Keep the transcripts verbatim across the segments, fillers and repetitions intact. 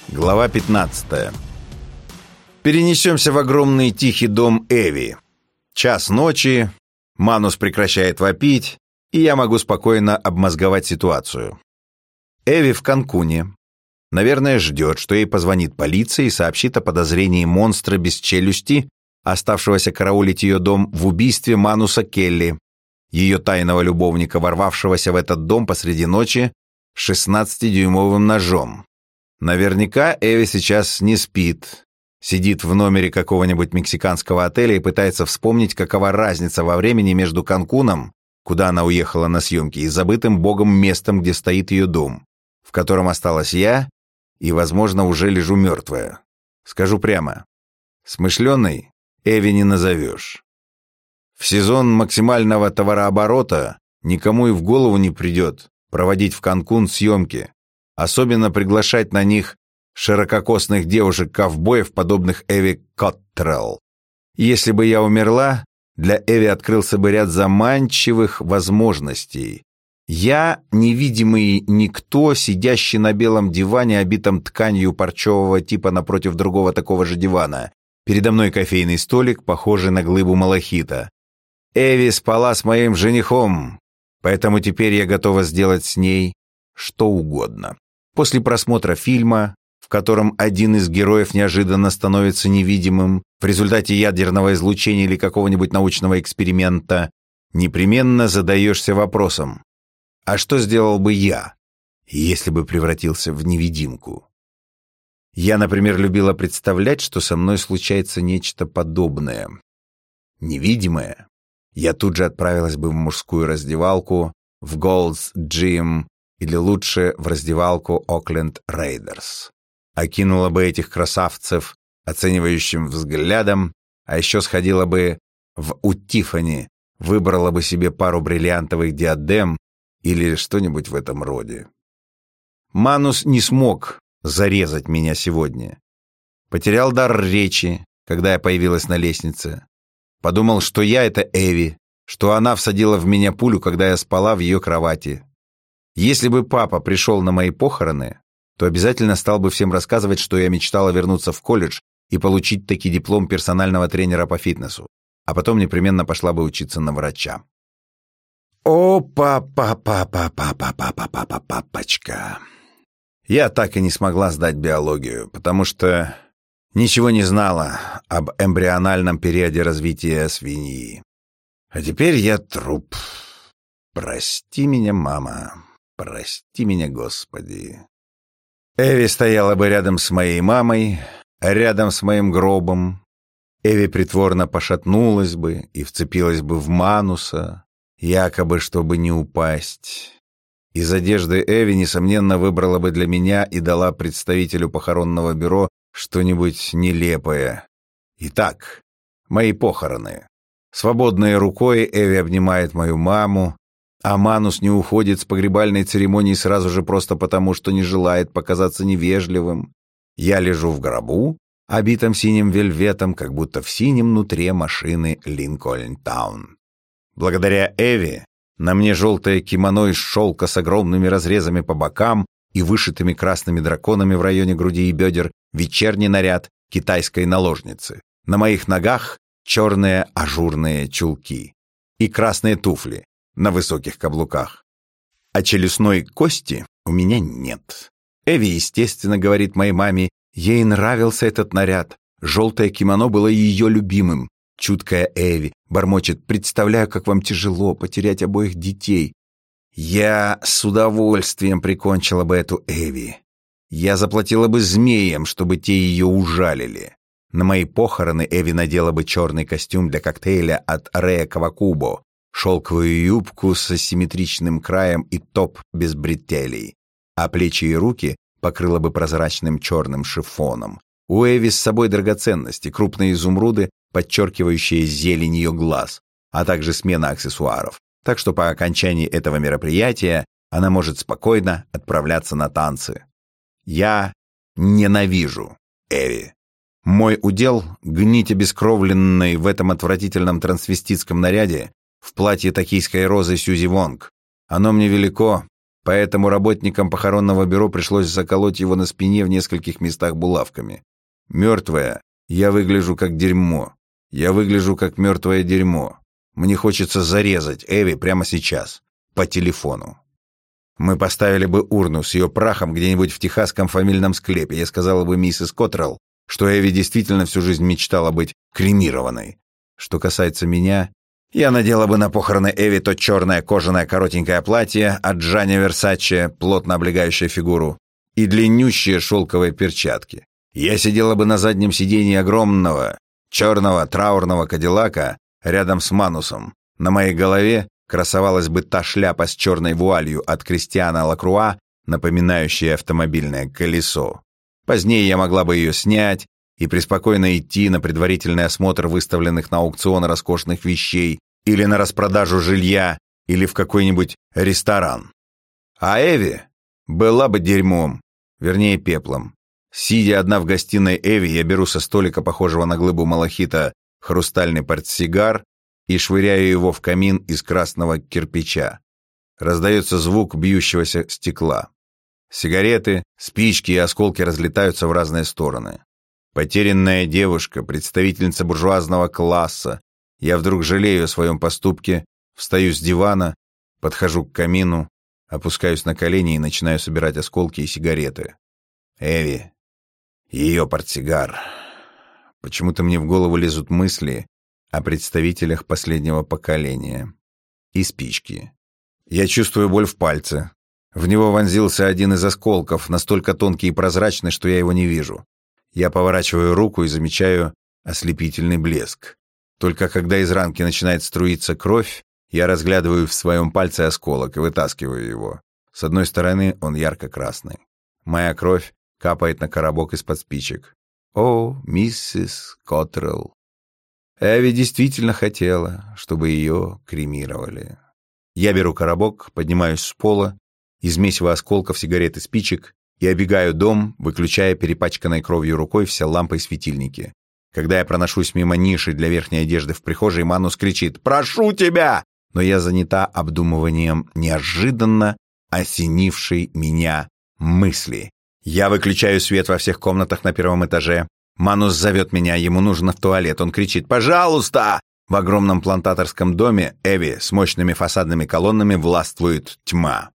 Глава пятнадцатая. Перенесемся в огромный тихий дом Эви. Час ночи, Манус прекращает вопить, и я могу спокойно обмозговать ситуацию. Эви в Канкуне. Наверное, ждет, что ей позвонит полиция и сообщит о подозрении монстра без челюсти, оставшегося караулить ее дом в убийстве Мануса Келли, ее тайного любовника, ворвавшегося в этот дом посреди ночи шестнадцатидюймовым ножом. Наверняка Эви сейчас не спит, сидит в номере какого-нибудь мексиканского отеля и пытается вспомнить, какова разница во времени между Канкуном, куда она уехала на съемки, и забытым богом местом, где стоит ее дом, в котором осталась я и, возможно, уже лежу мертвая. Скажу прямо, смышленой Эви не назовешь. В сезон максимального товарооборота никому и в голову не придет проводить в Канкун съемки, особенно приглашать на них ширококосных девушек-ковбоев, подобных Эви Коттрелл. Если бы я умерла, для Эви открылся бы ряд заманчивых возможностей. Я — невидимый никто, сидящий на белом диване, обитом тканью парчевого типа напротив другого такого же дивана. Передо мной кофейный столик, похожий на глыбу малахита. Эви спала с моим женихом, поэтому теперь я готова сделать с ней что угодно. После просмотра фильма, в котором один из героев неожиданно становится невидимым в результате ядерного излучения или какого-нибудь научного эксперимента, непременно задаешься вопросом: а что сделал бы я, если бы превратился в невидимку? Я, например, любила представлять, что со мной случается нечто подобное. Невидимое. Я тут же отправилась бы в мужскую раздевалку, в Gold's Gym, или лучше в раздевалку Окленд Рейдерс. Окинула бы этих красавцев оценивающим взглядом, а еще сходила бы в у Тиффани, выбрала бы себе пару бриллиантовых диадем или что-нибудь в этом роде. Манус не смог зарезать меня сегодня. Потерял дар речи, когда я появилась на лестнице. Подумал, что я — это Эви, что она всадила в меня пулю, когда я спала в ее кровати. Если бы папа пришел на мои похороны, то обязательно стал бы всем рассказывать, что я мечтала вернуться в колледж и получить таки диплом персонального тренера по фитнесу, а потом непременно пошла бы учиться на врача. О, папа-папа-папа-папа-папа-папочка. Я так и не смогла сдать биологию, потому что ничего не знала об эмбриональном периоде развития свиньи. А теперь я труп. Прости меня, мама. Прости меня, Господи. Эви стояла бы рядом с моей мамой, рядом с моим гробом. Эви притворно пошатнулась бы и вцепилась бы в Мануса, якобы чтобы не упасть. Из одежды Эви, несомненно, выбрала бы для меня и дала представителю похоронного бюро что-нибудь нелепое. Итак, мои похороны. Свободной рукой Эви обнимает мою маму, а Манус не уходит с погребальной церемонии сразу же просто потому, что не желает показаться невежливым. Я лежу в гробу, обитом синим вельветом, как будто в синем нутре машины Линкольн-таун. Благодаря Эви на мне желтое кимоно из шелка с огромными разрезами по бокам и вышитыми красными драконами в районе груди и бедер, вечерний наряд китайской наложницы. На моих ногах черные ажурные чулки и красные туфли на высоких каблуках. А челюстной кости у меня нет. Эви, естественно, говорит моей маме, ей нравился этот наряд. Желтое кимоно было ее любимым. Чуткая Эви бормочет: представляю, как вам тяжело потерять обоих детей. Я с удовольствием прикончила бы эту Эви. Я заплатила бы змеям, чтобы те ее ужалили. На мои похороны Эви надела бы черный костюм для коктейля от Рея Кавакубо, шелковую юбку с асимметричным краем и топ без бретелей, а плечи и руки покрыла бы прозрачным черным шифоном. У Эви с собой драгоценности, крупные изумруды, подчеркивающие зелень ее глаз, а также смена аксессуаров. Так что по окончании этого мероприятия она может спокойно отправляться на танцы. Я ненавижу Эви. Мой удел — гнить обескровленной в этом отвратительном трансвеститском наряде в платье токийской розы Сьюзи Вонг. Оно мне велико, Поэтому работникам похоронного бюро пришлось заколоть его на спине в нескольких местах булавками. Мертвая, я выгляжу как дерьмо. Я выгляжу как мертвое дерьмо. Мне хочется зарезать Эви прямо сейчас, по телефону. Мы поставили бы урну с ее прахом где-нибудь в техасском фамильном склепе. Я сказала бы миссис Коттрелл, что Эви действительно всю жизнь мечтала быть кремированной. Что касается меня, я надела бы на похороны Эви то черное кожаное коротенькое платье от Джанни Версаче, плотно облегающее фигуру, и длиннющие шелковые перчатки. Я сидела бы на заднем сиденье огромного, черного траурного кадиллака рядом с Манусом. На моей голове красовалась бы та шляпа с черной вуалью от Кристиана Лакруа, напоминающая автомобильное колесо. Позднее я могла бы ее снять и преспокойно идти на предварительный осмотр выставленных на аукцион роскошных вещей или на распродажу жилья, или в какой-нибудь ресторан. А Эви была бы дерьмом, вернее пеплом. Сидя одна в гостиной Эви, я беру со столика, похожего на глыбу малахита, хрустальный портсигар и швыряю его в камин из красного кирпича. Раздается звук бьющегося стекла. Сигареты, спички и осколки разлетаются в разные стороны. Потерянная девушка, представительница буржуазного класса. Я вдруг жалею о своем поступке, встаю с дивана, подхожу к камину, опускаюсь на колени и начинаю собирать осколки и сигареты. Эви. Ее портсигар. Почему-то мне в голову лезут мысли о представителях последнего поколения. И спички. Я чувствую боль в пальце. В него вонзился один из осколков, настолько тонкий и прозрачный, что я его не вижу. Я поворачиваю руку и замечаю ослепительный блеск. Только когда из ранки начинает струиться кровь, я разглядываю в своем пальце осколок и вытаскиваю его. С одной стороны он ярко-красный. Моя кровь капает на коробок из-под спичек. О, миссис Коттрелл. Эви действительно хотела, чтобы ее кремировали. Я беру коробок, поднимаюсь с пола, из месива осколков, сигарет и спичек, и обегаю дом, выключая перепачканной кровью рукой все лампы и светильники. Когда я проношусь мимо ниши для верхней одежды в прихожей, Манус кричит «Прошу тебя!», но я занята обдумыванием неожиданно осенившей меня мысли. Я выключаю свет во всех комнатах на первом этаже. Манус зовет меня, ему нужно в туалет. Он кричит «Пожалуйста!». В огромном плантаторском доме Эви с мощными фасадными колоннами властвует тьма.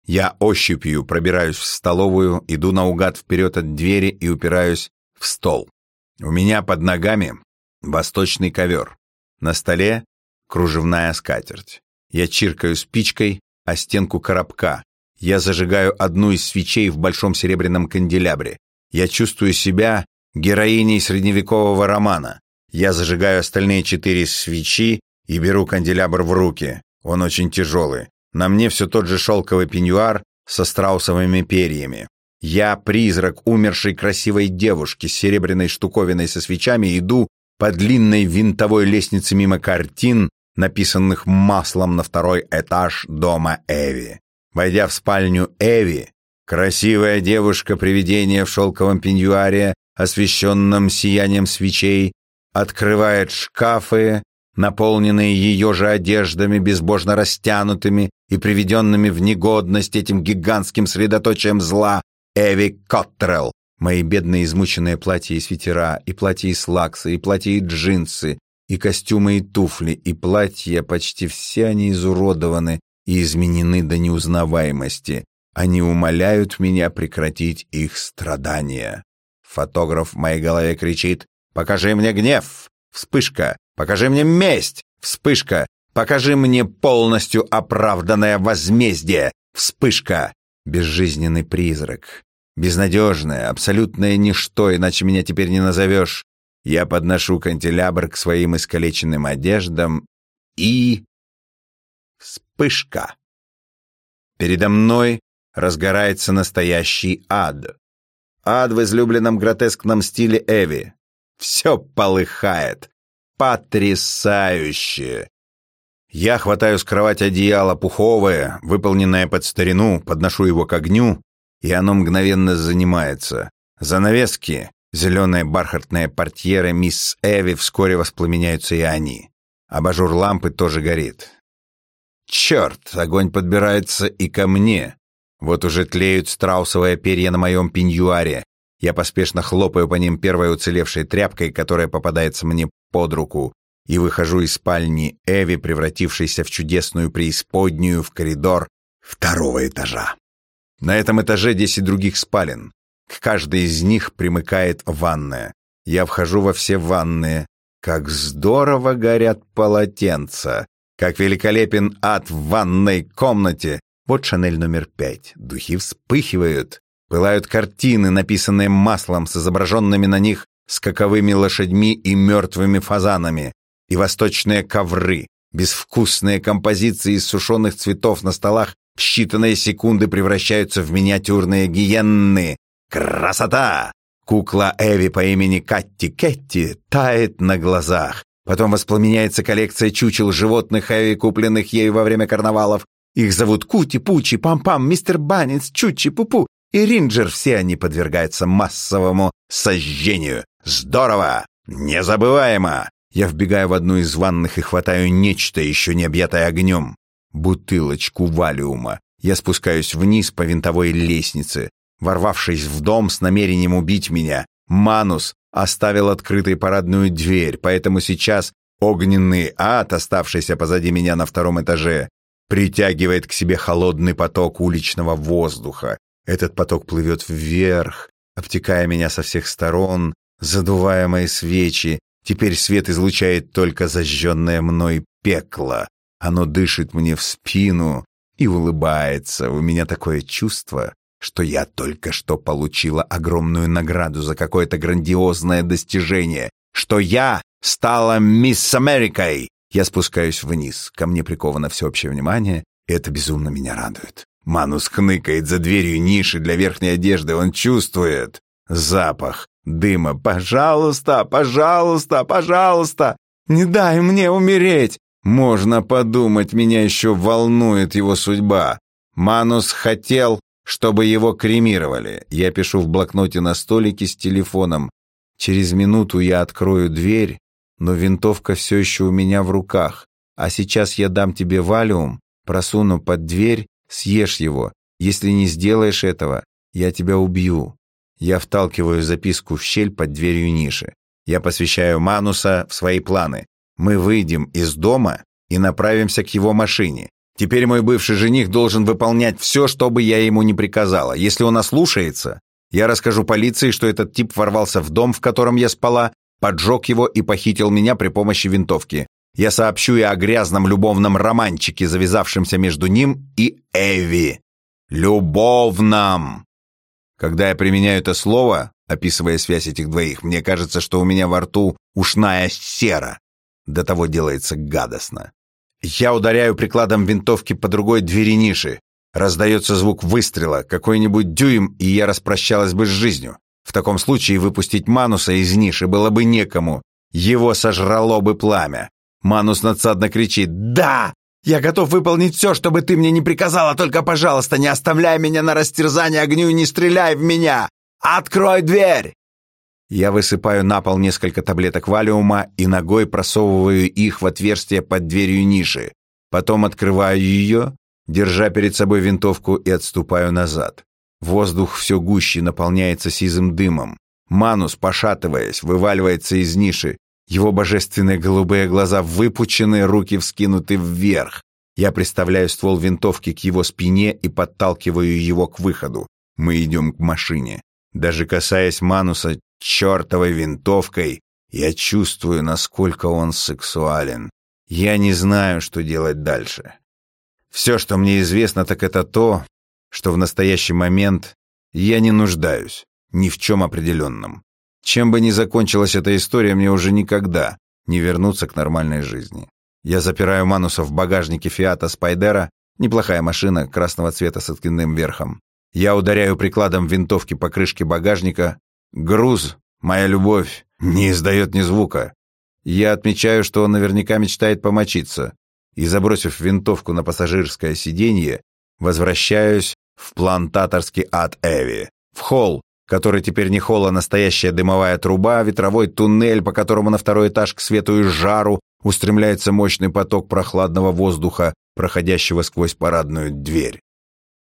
Я ощупью пробираюсь в столовую, иду наугад вперед от двери и упираюсь в стол. У меня под ногами восточный ковер. На столе кружевная скатерть. Я чиркаю спичкой о стенку коробка. Я зажигаю одну из свечей в большом серебряном канделябре. Я чувствую себя героиней средневекового романа. Я зажигаю остальные четыре свечи и беру канделябр в руки. Он очень тяжелый. На мне все тот же шелковый пеньюар со страусовыми перьями. Я призрак умершей красивой девушки с серебряной штуковиной со свечами, иду по длинной винтовой лестнице мимо картин, написанных маслом на второй этаж дома Эви. Войдя в спальню Эви, красивая девушка-привидение в шелковом пеньюаре, освещенном сиянием свечей, открывает шкафы, наполненные ее же одеждами, безбожно растянутыми и приведенными в негодность этим гигантским средоточием зла, Эви Коттрелл. Мои бедные измученные платья и свитера, и платья и слаксы, и платья и джинсы, и костюмы и туфли, и платья, почти все они изуродованы и изменены до неузнаваемости. Они умоляют меня прекратить их страдания. Фотограф в моей голове кричит: «Покажи мне гнев! Вспышка! Покажи мне месть! Вспышка! Покажи мне полностью оправданное возмездие! Вспышка!» Безжизненный призрак. Безнадежное, абсолютное ничто, иначе меня теперь не назовешь. Я подношу канделябр к своим искалеченным одеждам и... Вспышка! Передо мной разгорается настоящий ад. Ад в излюбленном гротескном стиле Эви. Все полыхает. Потрясающе! Я хватаю с кровати одеяло пуховое, выполненное под старину, подношу его к огню, и оно мгновенно занимается. Занавески, зеленые бархатные портьеры мисс Эви, вскоре воспламеняются и они. Абажур лампы тоже горит. Черт, огонь подбирается и ко мне. Вот уже тлеют страусовые перья на моем пеньюаре. Я поспешно хлопаю по ним первой уцелевшей тряпкой, которая попадается мне под руку, и выхожу из спальни Эви, превратившейся в чудесную преисподнюю, в коридор второго этажа. На этом этаже десять других спален. К каждой из них примыкает ванная. Я вхожу во все ванные. Как здорово горят полотенца! Как великолепен ад в ванной комнате! Вот Шанель номер пять. Духи вспыхивают. Пылают картины, написанные маслом, с изображенными на них скаковыми лошадьми и мертвыми фазанами. И восточные ковры, безвкусные композиции из сушеных цветов на столах в считанные секунды превращаются в миниатюрные гиенны. Красота! Кукла Эви по имени Катти Кетти тает на глазах. Потом воспламеняется коллекция чучел животных Эви, купленных ею во время карнавалов. Их зовут Кути, Пучи, Пам-Пам, Мистер Баннинс, Чучи, Пупу и Ринджер. Все они подвергаются массовому сожжению. Здорово! Незабываемо! Я вбегаю в одну из ванных и хватаю нечто, еще не объятое огнем. Бутылочку валиума. Я спускаюсь вниз по винтовой лестнице. Ворвавшись в дом с намерением убить меня, Манус оставил открытой парадную дверь, поэтому сейчас огненный ад, оставшийся позади меня на втором этаже, притягивает к себе холодный поток уличного воздуха. Этот поток плывет вверх, обтекая меня со всех сторон, задувая мои свечи. Теперь свет излучает только зажженное мной пекло. Оно дышит мне в спину и улыбается. У меня такое чувство, что я только что получила огромную награду за какое-то грандиозное достижение, что я стала мисс Америкой. Я спускаюсь вниз, ко мне приковано всеобщее внимание, и это безумно меня радует. Манус хныкает за дверью ниши для верхней одежды, он чувствует запах дыма. «Пожалуйста, пожалуйста, пожалуйста, не дай мне умереть!» Можно подумать, меня еще волнует его судьба. Манус хотел, чтобы его кремировали. Я пишу в блокноте на столике с телефоном. Через минуту я открою дверь, но винтовка все еще у меня в руках. А сейчас я дам тебе валиум, просуну под дверь, съешь его. Если не сделаешь этого, я тебя убью. Я вталкиваю записку в щель под дверью ниши. Я посвящаю Мануса в свои планы. Мы выйдем из дома и направимся к его машине. Теперь мой бывший жених должен выполнять все, что бы я ему ни приказала. Если он ослушается, я расскажу полиции, что этот тип ворвался в дом, в котором я спала, поджег его и похитил меня при помощи винтовки. Я сообщу и о грязном любовном романчике, завязавшемся между ним и Эви. Любовном! Когда я применяю это слово, описывая связь этих двоих, мне кажется, что у меня во рту ушная сера. До того делается гадостно. Я ударяю прикладом винтовки по другой двери ниши. Раздается звук выстрела, какой-нибудь дюйм, и я распрощалась бы с жизнью. В таком случае выпустить Мануса из ниши было бы некому. Его сожрало бы пламя. Манус надсадно кричит: «Да! Я готов выполнить все, что бы ты мне не приказала, только, пожалуйста, не оставляй меня на растерзание огню и не стреляй в меня! Открой дверь!» Я высыпаю на пол несколько таблеток валиума и ногой просовываю их в отверстие под дверью ниши. Потом открываю ее, держа перед собой винтовку, и отступаю назад. Воздух все гуще наполняется сизым дымом. Манус, пошатываясь, вываливается из ниши. Его божественные голубые глаза выпучены, руки вскинуты вверх. Я приставляю ствол винтовки к его спине и подталкиваю его к выходу. Мы идем к машине. Даже касаясь Мануса чертовой винтовкой, я чувствую, насколько он сексуален. Я не знаю, что делать дальше. Все, что мне известно, так это то, что в настоящий момент я не нуждаюсь ни в чем определенном. Чем бы ни закончилась эта история, мне уже никогда не вернуться к нормальной жизни. Я запираю Мануса в багажнике Фиата Спайдера, неплохая машина красного цвета с откидным верхом. Я ударяю прикладом винтовки по крышке багажника. Груз, моя любовь, не издает ни звука. Я отмечаю, что он наверняка мечтает помочиться, и, забросив винтовку на пассажирское сиденье, возвращаюсь в плантаторский ад Эви, в холл, который теперь не холл, а настоящая дымовая труба, ветровой туннель, по которому на второй этаж к свету и жару устремляется мощный поток прохладного воздуха, проходящего сквозь парадную дверь.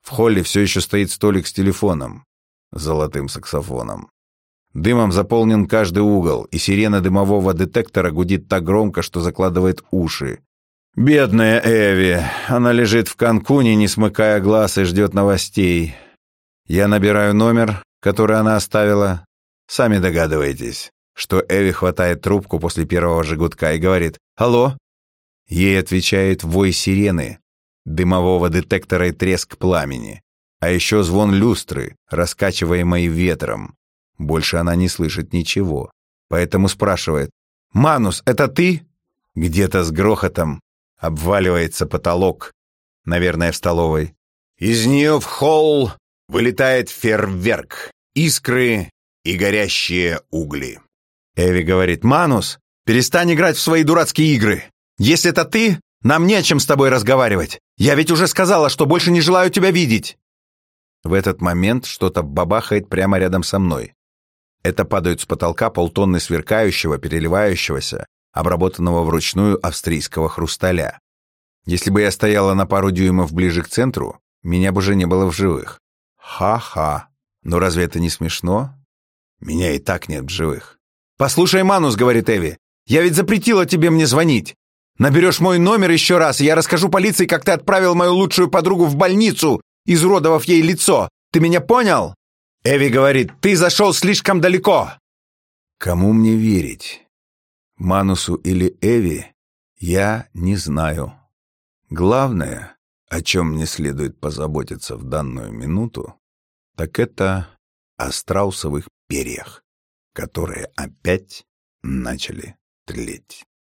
В холле все еще стоит столик с телефоном, с золотым саксофоном. Дымом заполнен каждый угол, и сирена дымового детектора гудит так громко, что закладывает уши. Бедная Эви. Она лежит в Канкуне, не смыкая глаз, и ждет новостей. Я набираю номер, который она оставила. Сами догадываетесь, что Эви хватает трубку после первого же гудка и говорит «Алло?». Ей отвечает вой сирены, дымового детектора и треск пламени, а еще звон люстры, раскачиваемой ветром. Больше она не слышит ничего, поэтому спрашивает «Манус, это ты?». Где-то с грохотом обваливается потолок, наверное, в столовой. Из нее в холл вылетает фейерверк, искры и горящие угли. Эви говорит «Манус, перестань играть в свои дурацкие игры. Если это ты, нам не о чем с тобой разговаривать. Я ведь уже сказала, что больше не желаю тебя видеть». В этот момент что-то бабахает прямо рядом со мной. Это падают с потолка полтонны сверкающего, переливающегося, обработанного вручную австрийского хрусталя. Если бы я стояла на пару дюймов ближе к центру, меня бы уже не было в живых. Ха-ха. Но разве это не смешно? Меня и так нет в живых. «Послушай, Манус, — говорит Эви, — я ведь запретила тебе мне звонить. Наберешь мой номер еще раз, и я расскажу полиции, как ты отправил мою лучшую подругу в больницу, изуродовав ей лицо. Ты меня понял?» Эви говорит «Ты зашел слишком далеко». Кому мне верить? Манусу или Эви? Я не знаю. Главное, о чем мне следует позаботиться в данную минуту, так это о страусовых перьях, которые опять начали тлеть.